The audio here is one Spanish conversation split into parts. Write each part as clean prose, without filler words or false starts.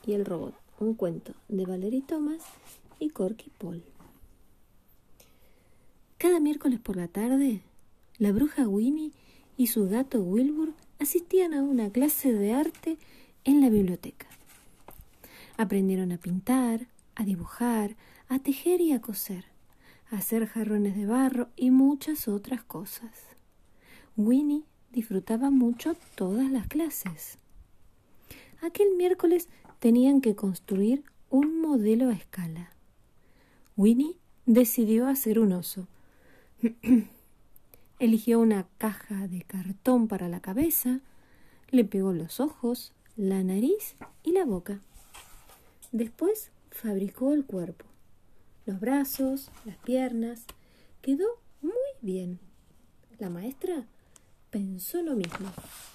y el robot, un cuento de Valerie Thomas y Corky Paul. Cada miércoles por la tarde, la bruja Winnie y su gato Wilbur asistían a una clase de arte en la biblioteca. Aprendieron a pintar, a dibujar, a tejer y a coser, a hacer jarrones de barro y muchas otras cosas. Winnie disfrutaba mucho todas las clases. Aquel miércoles tenían que construir un modelo a escala. Winnie decidió hacer un oso. Eligió una caja de cartón para la cabeza, le pegó los ojos, la nariz y la boca. Después fabricó el cuerpo, los brazos, las piernas. Quedó muy bien. La maestra pensó lo mismo.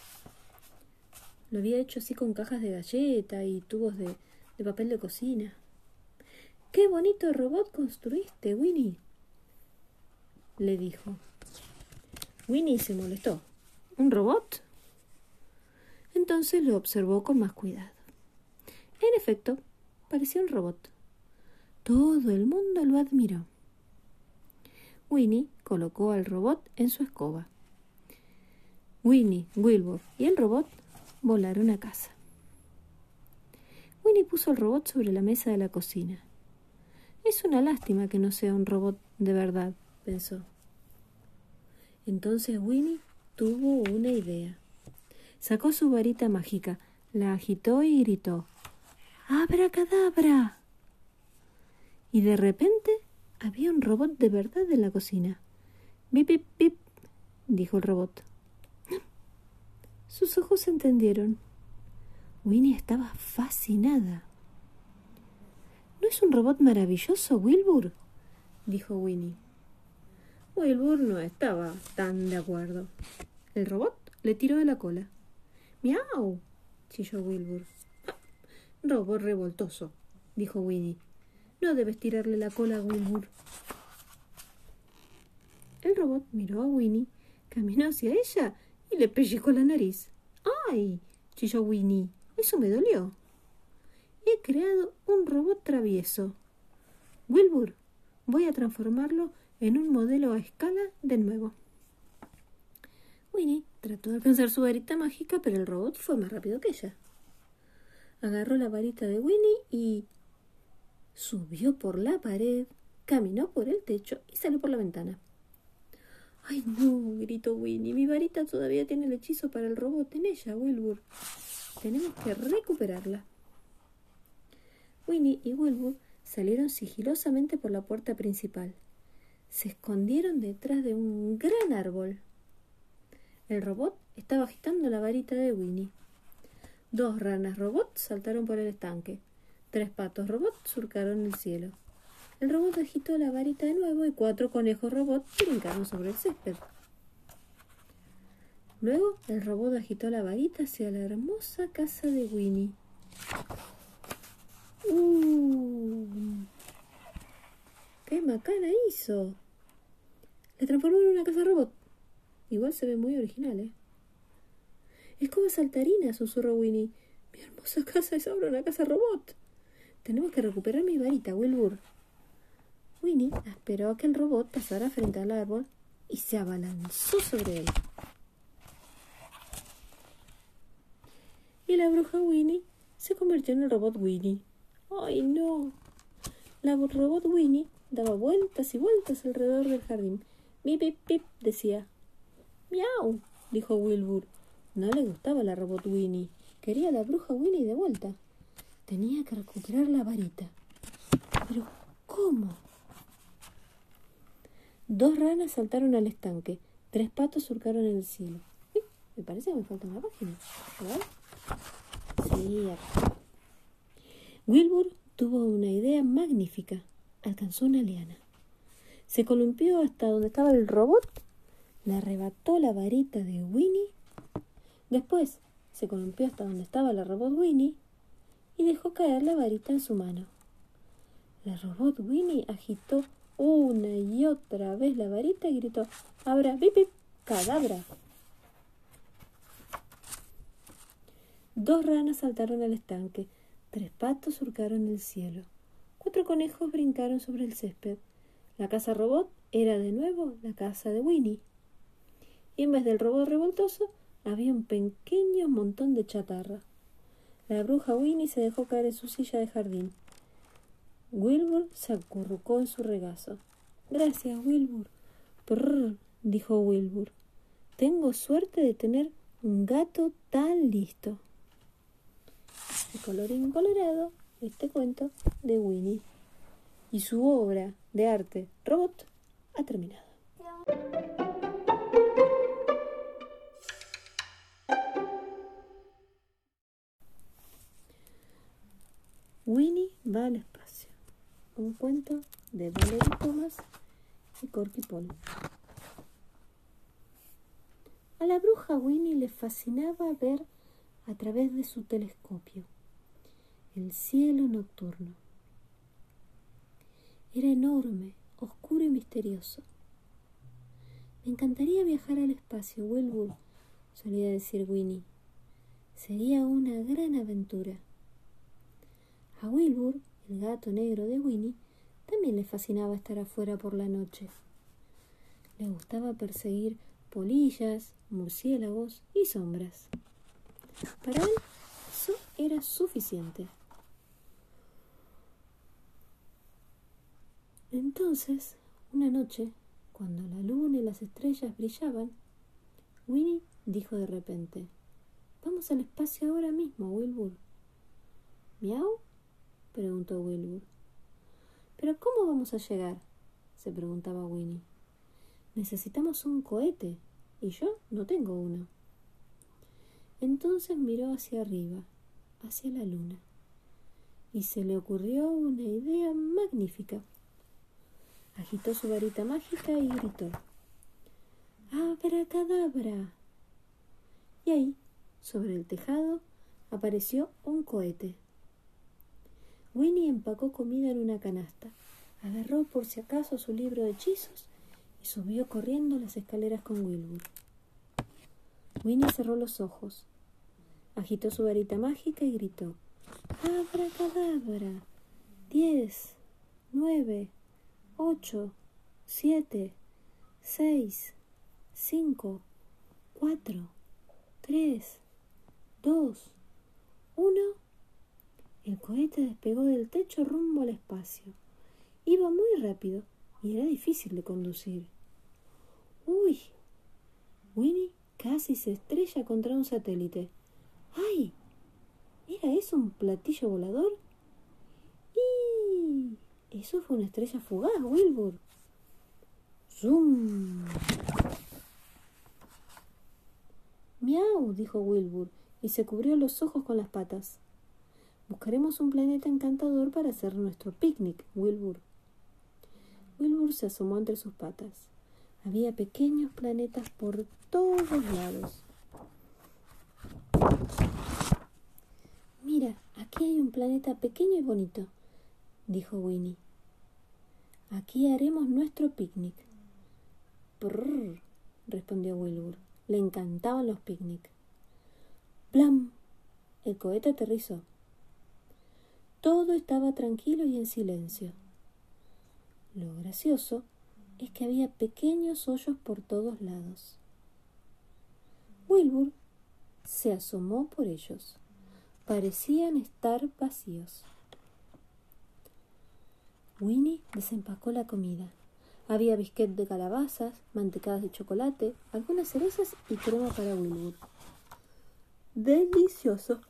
Lo había hecho así con cajas de galleta y tubos de papel de cocina. ¡Qué bonito robot construiste, Winnie!, le dijo. Winnie se molestó. ¿Un robot? Entonces lo observó con más cuidado. En efecto, parecía un robot. Todo el mundo lo admiró. Winnie colocó al robot en su escoba. Winnie, Wilbur y el robot volaron a casa. Winnie puso el robot sobre la mesa de la cocina. Es una lástima que no sea un robot de verdad, pensó. Entonces Winnie tuvo una idea. Sacó su varita mágica, la agitó y gritó: ¡Abracadabra! Y de repente había un robot de verdad en la cocina. ¡Bip, bip, bip!, dijo el robot. Sus ojos se entendieron. Winnie estaba fascinada. ¿No es un robot maravilloso, Wilbur?, dijo Winnie. Wilbur no estaba tan de acuerdo. El robot le tiró de la cola. ¡Miau!, chilló Wilbur. Robot revoltoso, dijo Winnie. No debes tirarle la cola a Wilbur. El robot miró a Winnie, caminó hacia ella y le pellizcó la nariz. ¡Ay!, chilló Winnie. Eso me dolió. He creado un robot travieso. Wilbur, voy a transformarlo en un modelo a escala de nuevo. Winnie trató de alcanzar su varita mágica, pero el robot fue más rápido que ella. Agarró la varita de Winnie y subió por la pared, caminó por el techo y salió por la ventana. ¡Ay, no!, gritó Winnie. Mi varita todavía tiene el hechizo para el robot en ella, Wilbur. Tenemos que recuperarla. Winnie y Wilbur salieron sigilosamente por la puerta principal. Se escondieron detrás de un gran árbol. El robot estaba agitando la varita de Winnie. 2 ranas robot saltaron por el estanque. 3 patos robot surcaron el cielo. El robot agitó la varita de nuevo y 4 conejos robot brincaron sobre el césped. Luego el robot agitó la varita hacia la hermosa casa de Winnie. ¡Qué macana hizo! La transformó en una casa robot. Igual se ve muy original, ¿eh? ¡Escoba saltarina!, susurró Winnie. Mi hermosa casa es ahora una casa robot. Tenemos que recuperar mi varita, Wilbur. Winnie esperó a que el robot pasara frente al árbol y se abalanzó sobre él. Y la bruja Winnie se convirtió en el robot Winnie. ¡Ay, no! La robot Winnie daba vueltas y vueltas alrededor del jardín. Bip, bip, bip, decía. ¡Miau!, dijo Wilbur. No le gustaba la robot Winnie. Quería a la bruja Winnie de vuelta. Tenía que recuperar la varita. ¿Pero cómo? 2 ranas saltaron al estanque. 3 patos surcaron el cielo. Me parece que me falta una página, ¿verdad? Sí, acá. Wilbur tuvo una idea magnífica. Alcanzó una liana. Se columpió hasta donde estaba el robot, le arrebató la varita de Winnie, después se columpió hasta donde estaba la robot Winnie y dejó caer la varita en su mano. La robot Winnie agitó una y otra vez la varita y gritó: ¡Abra, bip, bip, cadabra! 2 ranas saltaron al estanque. 3 patos surcaron el cielo. 4 conejos brincaron sobre el césped. La casa robot era de nuevo la casa de Winnie. Y en vez del robot revoltoso, había un pequeño montón de chatarra. La bruja Winnie se dejó caer en su silla de jardín. Wilbur se acurrucó en su regazo. «Gracias, Wilbur». «Prrr», dijo Wilbur. «Tengo suerte de tener un gato tan listo». Y colorín colorado, este cuento de Winnie y su obra de arte robot ha terminado. Winnie va al espacio. Un cuento de Valerie Thomas y Corky Paul. A la bruja Winnie le fascinaba ver a través de su telescopio el cielo nocturno. Era enorme, oscuro y misterioso. «Me encantaría viajar al espacio, Wilbur», solía decir Winnie. «Sería una gran aventura». A Wilbur, el gato negro de Winnie, también le fascinaba estar afuera por la noche. Le gustaba perseguir polillas, murciélagos y sombras. Para él, eso era suficiente. Entonces, una noche, cuando la luna y las estrellas brillaban, Winnie dijo de repente: «Vamos al espacio ahora mismo, Wilbur». «¿Miau?», preguntó Wilbur. «¿Pero cómo vamos a llegar?», se preguntaba Winnie. «Necesitamos un cohete, y yo no tengo uno». Entonces miró hacia arriba, hacia la luna, y se le ocurrió una idea magnífica. Agitó su varita mágica y gritó: «¡Abracadabra!». Y ahí, sobre el tejado, apareció un cohete. Winnie empacó comida en una canasta, agarró por si acaso su libro de hechizos y subió corriendo las escaleras con Wilbur. Winnie cerró los ojos, agitó su varita mágica y gritó: «¡Abracadabra! 10, 9, 8, 7, 6, 5, 4, 3, 2, 1». El cohete despegó del techo rumbo al espacio. Iba muy rápido y era difícil de conducir. ¡Uy! Winnie casi se estrella contra un satélite. ¡Ay! ¿Era eso un platillo volador? ¡Y! Eso fue una estrella fugaz, Wilbur. ¡Zum! «Miau», dijo Wilbur, y se cubrió los ojos con las patas. «Buscaremos un planeta encantador para hacer nuestro picnic, Wilbur». Wilbur se asomó entre sus patas. Había pequeños planetas por todos lados. «Mira, aquí hay un planeta pequeño y bonito», dijo Winnie. «Aquí haremos nuestro picnic». «Prrr», respondió Wilbur. Le encantaban los picnic. ¡Blam! El cohete aterrizó. Todo estaba tranquilo y en silencio. Lo gracioso es que había pequeños hoyos por todos lados. Wilbur se asomó por ellos. Parecían estar vacíos. Winnie desempacó la comida. Había biscuit de calabazas, mantecadas de chocolate, algunas cerezas y crema para Wilbur. ¡Delicioso!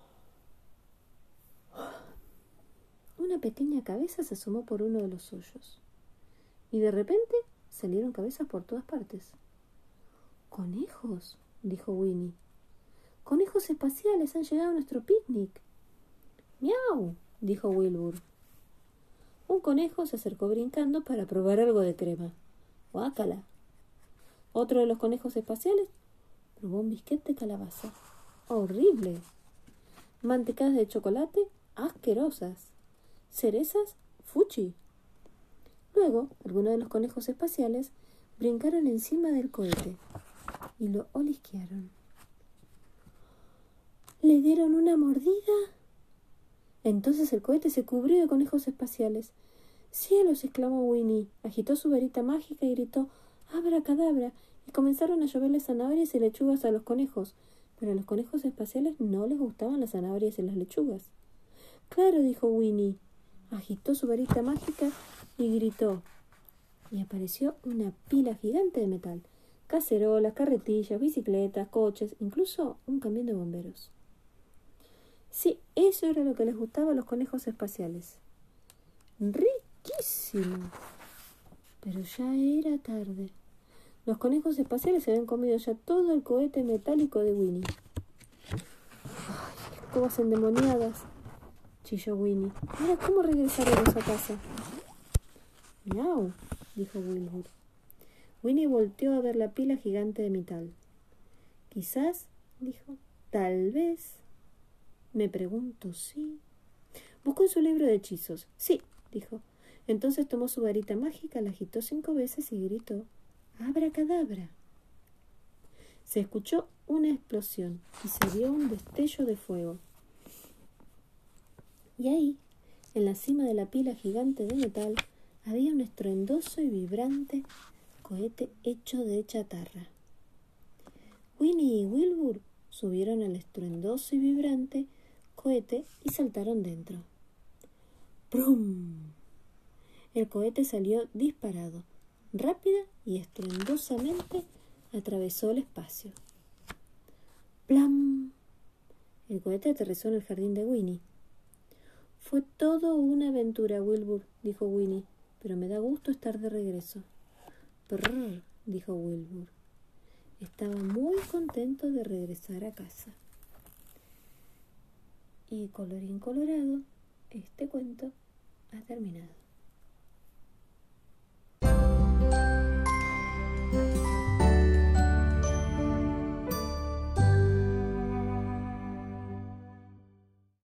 Una pequeña cabeza se asomó por uno de los hoyos. Y de repente salieron cabezas por todas partes. «¡Conejos!», dijo Winnie. «¡Conejos espaciales han llegado a nuestro picnic!». «¡Miau!», dijo Wilbur. Un conejo se acercó brincando para probar algo de crema. ¡Guácala! Otro de los conejos espaciales probó un biscuit de calabaza. ¡Horrible! Mantecadas de chocolate asquerosas. Cerezas fuchi. Luego, algunos de los conejos espaciales brincaron encima del cohete y lo olisquearon. Le dieron una mordida Entonces el cohete se cubrió de conejos espaciales. ¡Cielos!, exclamó Winnie. Agitó su varita mágica y gritó ¡abracadabra! Y comenzaron a lloverle zanahorias y lechugas a los conejos. Pero a los conejos espaciales no les gustaban las zanahorias y las lechugas. ¡Claro!, dijo Winnie. Agitó su varita mágica y gritó. Y apareció una pila gigante de metal. Cacerolas, carretillas, bicicletas, coches, incluso un camión de bomberos. Sí, eso era lo que les gustaba a los conejos espaciales. ¡Riquísimo! Pero ya era tarde. Los conejos espaciales se habían comido ya todo el cohete metálico de Winnie. ¡Ay, qué escobas endemoniadas!, chilló Winnie. ¿Ahora cómo regresaremos a casa? ¡Miau!, dijo Wilbur. Winnie volteó a ver la pila gigante de metal. Quizás, dijo, tal vez. Me pregunto si... Buscó en su libro de hechizos. Sí, dijo. Entonces tomó su varita mágica, la agitó 5 veces y gritó ¡abracadabra! Se escuchó una explosión y se vio un destello de fuego. Y ahí, en la cima de la pila gigante de metal, había un estruendoso y vibrante cohete hecho de chatarra. Winnie y Wilbur subieron al estruendoso y vibrante cohete y saltaron dentro. ¡Prum! El cohete salió disparado. Rápida y estruendosamente atravesó el espacio. ¡Plam! El cohete aterrizó en el jardín de Winnie. Fue todo una aventura, Wilbur, dijo Winnie, pero me da gusto estar de regreso. Prrr, dijo Wilbur. Estaba muy contento de regresar a casa. Y colorín colorado, este cuento ha terminado.